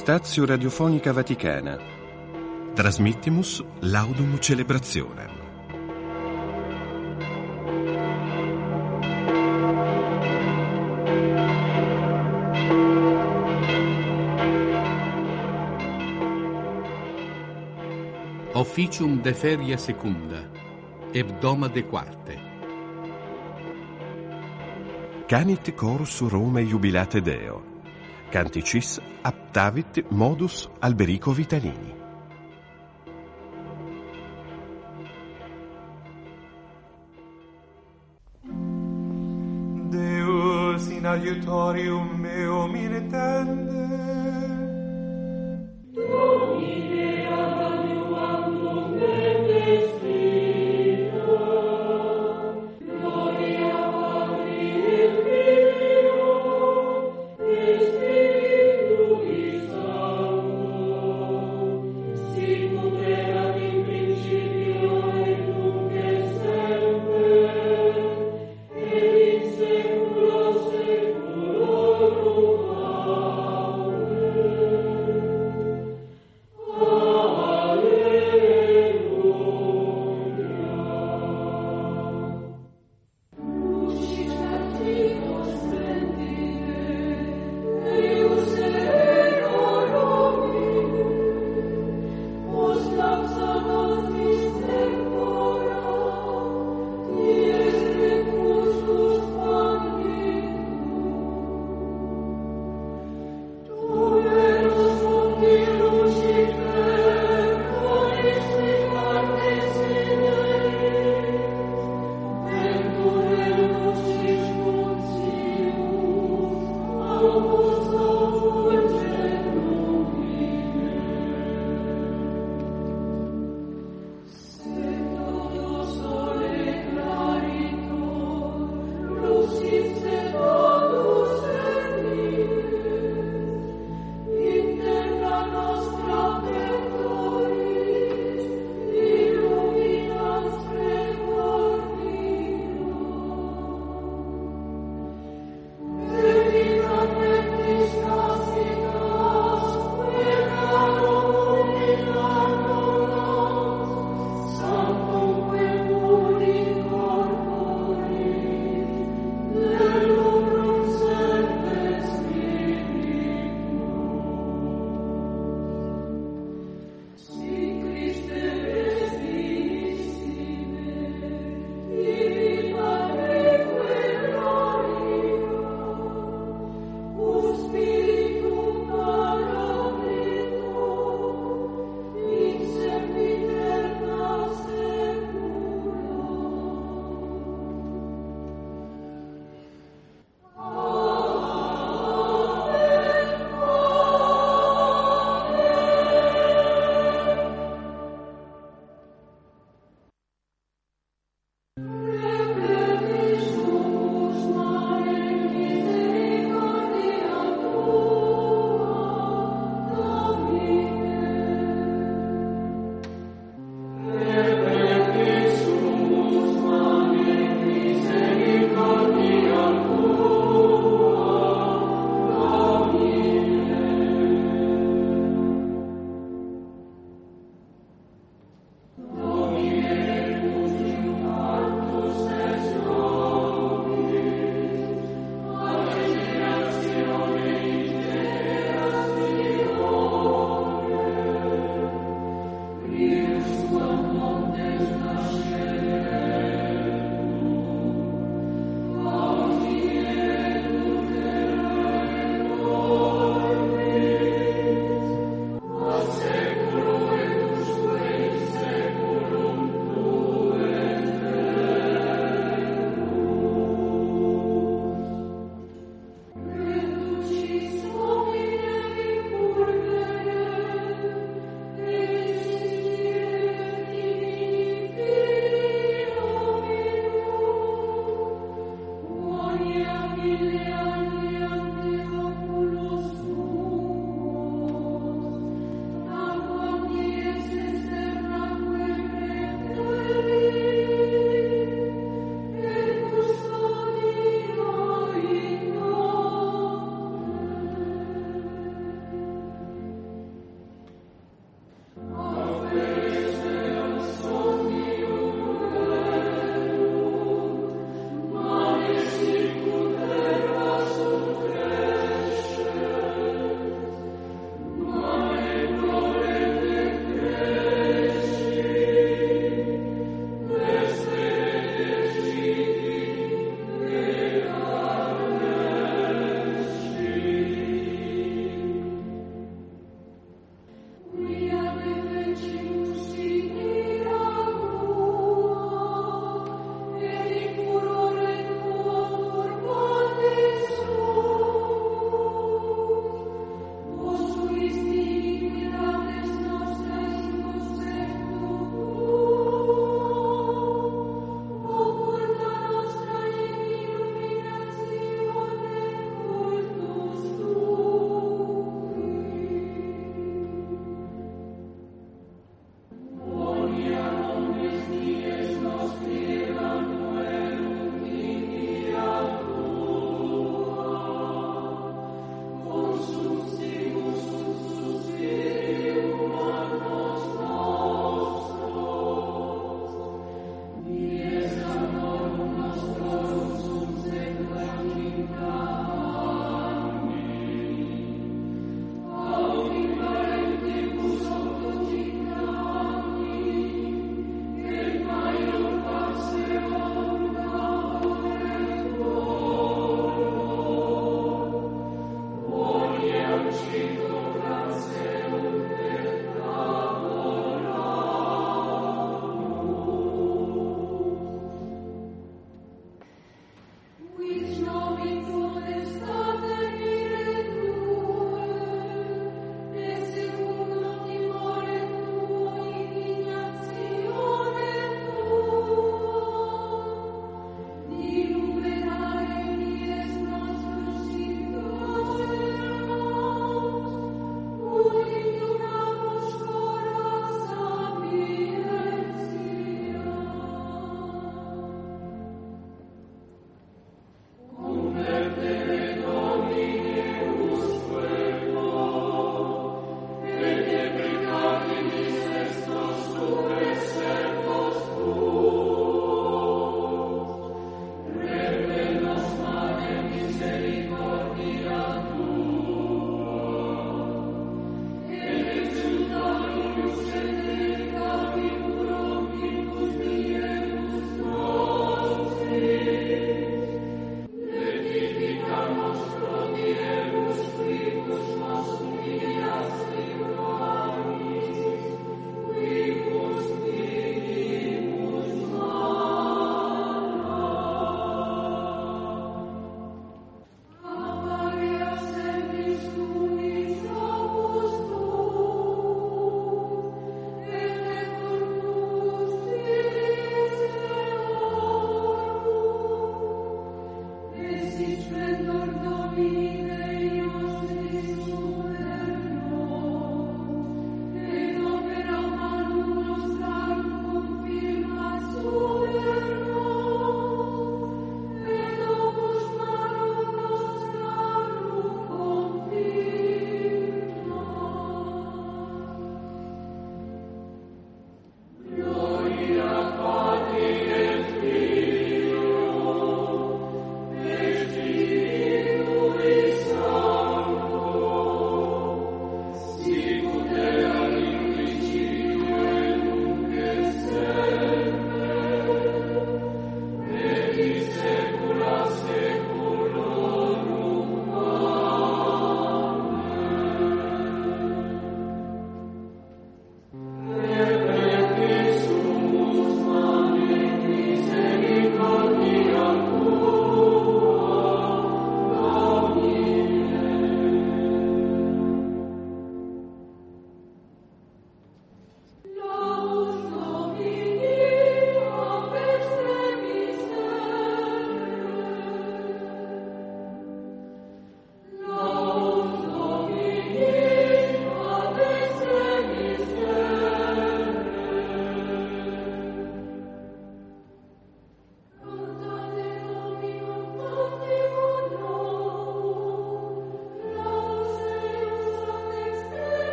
Stazio Radiofonica Vaticana. Transmittimus laudum celebrationem. Officium de feria secunda, hebdomade quarte. Canit chorus Romae jubilate Deo. Canticis aptavit modus Alberico Vitalini. Deus in aiutorium meo militende. Domine adiuandum et destino. Gloria Patri et Filio et Spiritui Sancto. Sicut erat in principio et nunc et semper et in saecula saeculorum. Amen.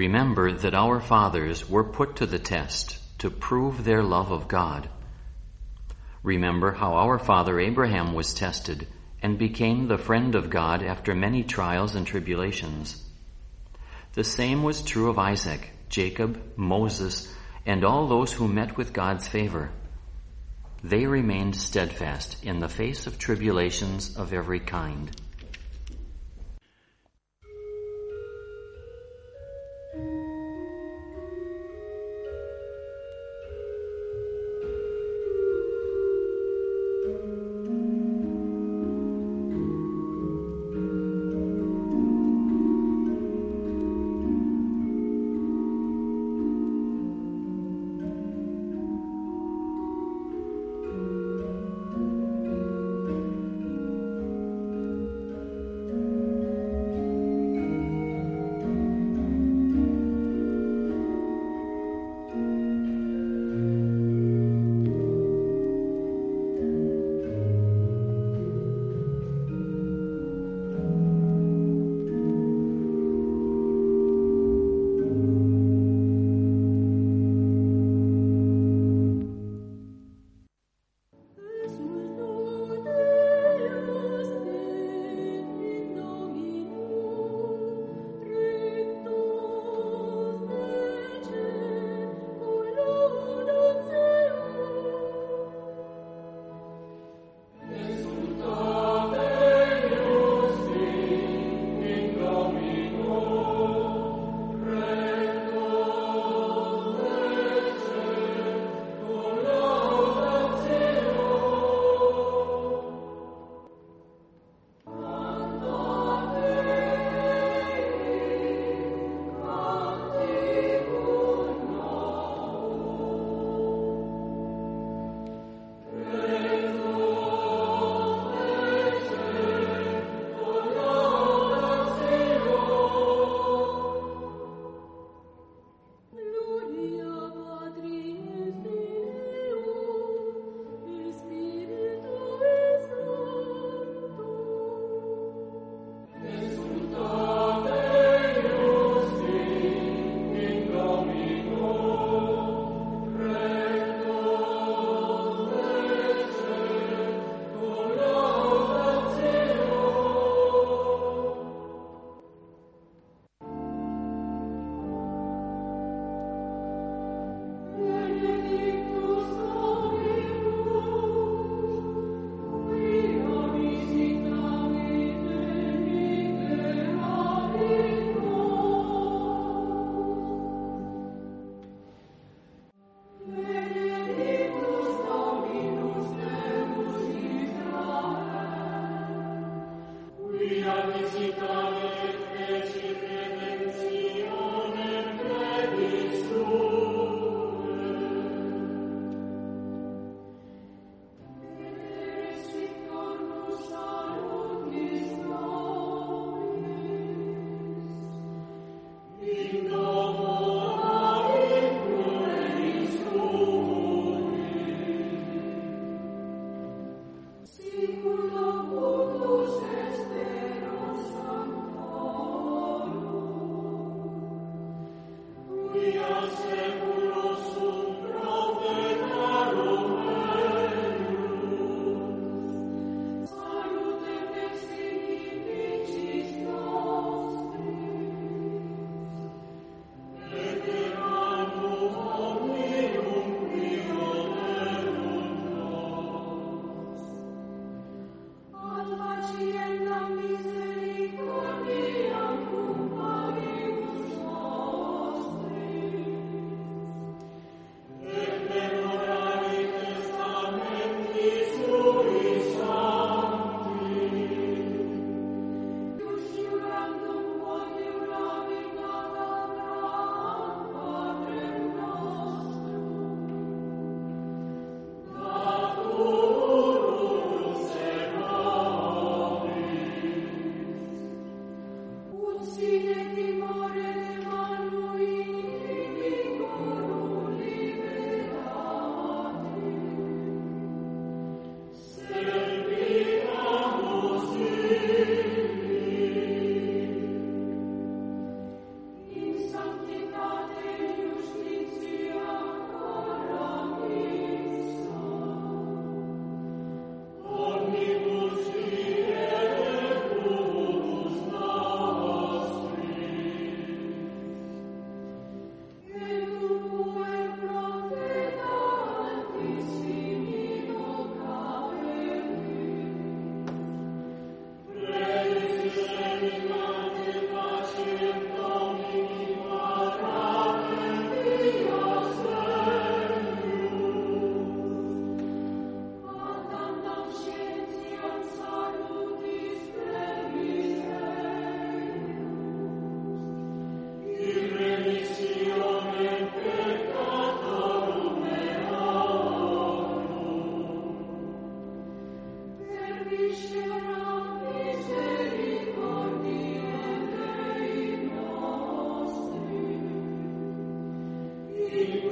remember that our fathers were put to the test to prove their love of God. Remember how our father Abraham was tested and became the friend of God after many trials and tribulations. The same was true of Isaac, Jacob, Moses, and all those who met with God's favor. They remained steadfast in the face of tribulations of every kind.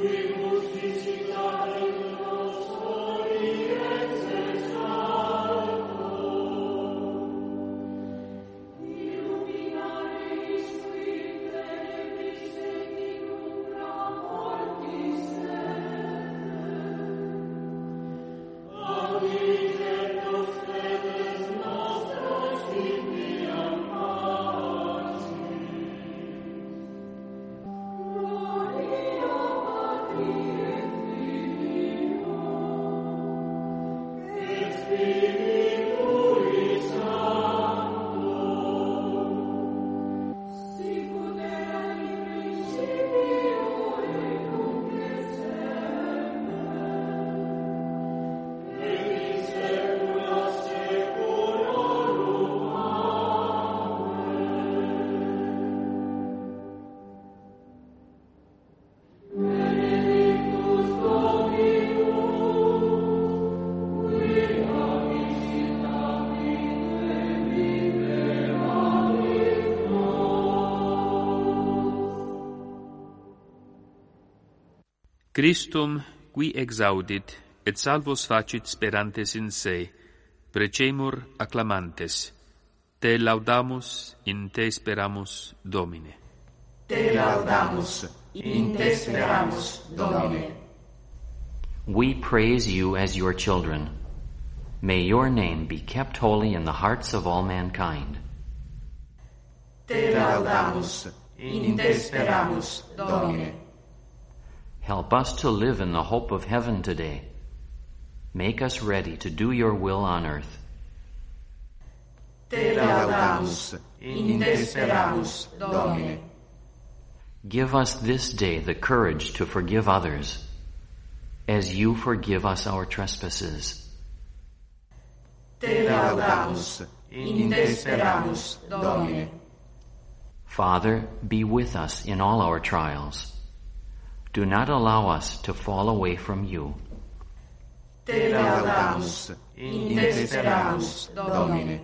Christum, qui exaudit, et salvos facit sperantes in se, precemur acclamantes. Te laudamus, in te speramus, Domine. Te laudamus, in te speramus, Domine. We praise you as your children. May your name be kept holy in the hearts of all mankind. Te laudamus, in te speramus, Domine. Help us to live in the hope of heaven today. Make us ready to do your will on earth. Te laudamus, in te speramus, Domine. Give us this day the courage to forgive others, as you forgive us our trespasses. Te laudamus, in te speramus, Domine. Father, be with us in all our trials. Do not allow us to fall away from you. Te laudamus, in te speramus, Domine.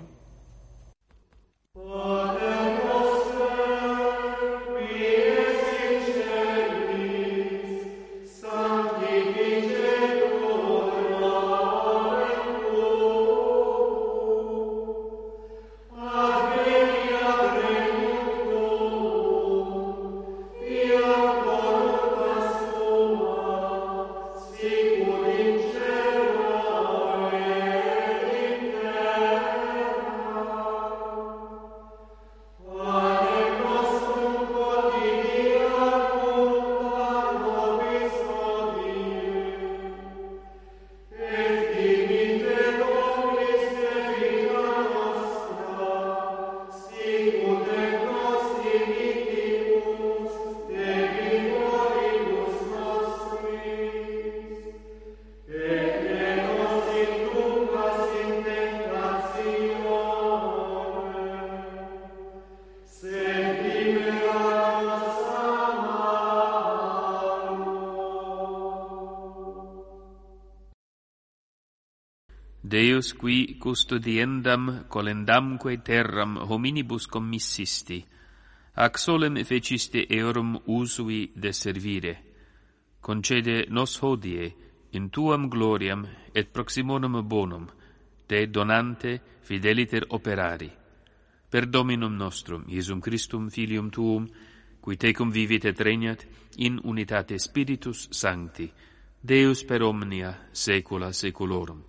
Deus qui custodiendam colendamque terram hominibus commissisti, ac solem feciste eorum usui de servire, concede nos hodie in tuam gloriam et proximonum bonum, te donante fideliter operari. Per Dominum nostrum, Iesum Christum, Filium tuum, qui tecum vivit et regnat in unitate Spiritus Sancti, Deus per omnia saecula saeculorum.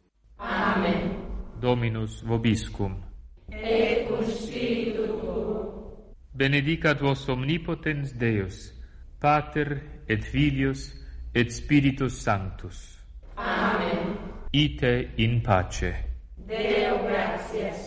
Amen. Dominus vobiscum. Et cum spiritu tuo. Benedicat vos omnipotens Deus, Pater et Filius et Spiritus Sanctus. Amen. Ite in pace. Deo gratias.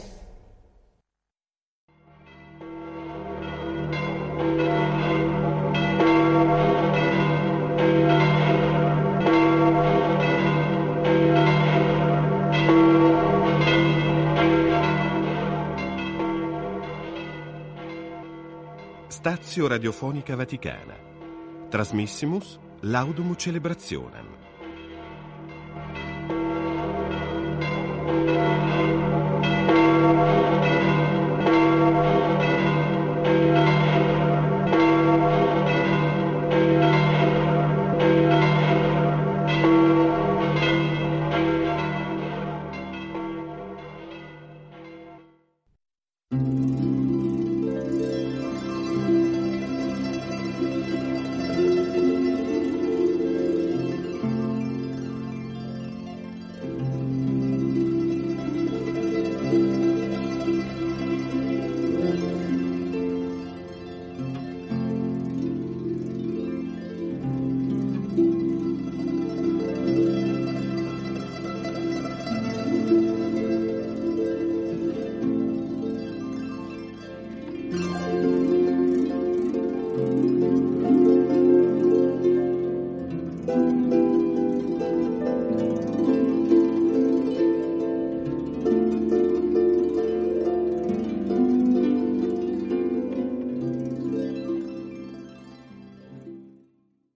Stazio Radiofonica Vaticana. Trasmissimus Laudum Celebrationem.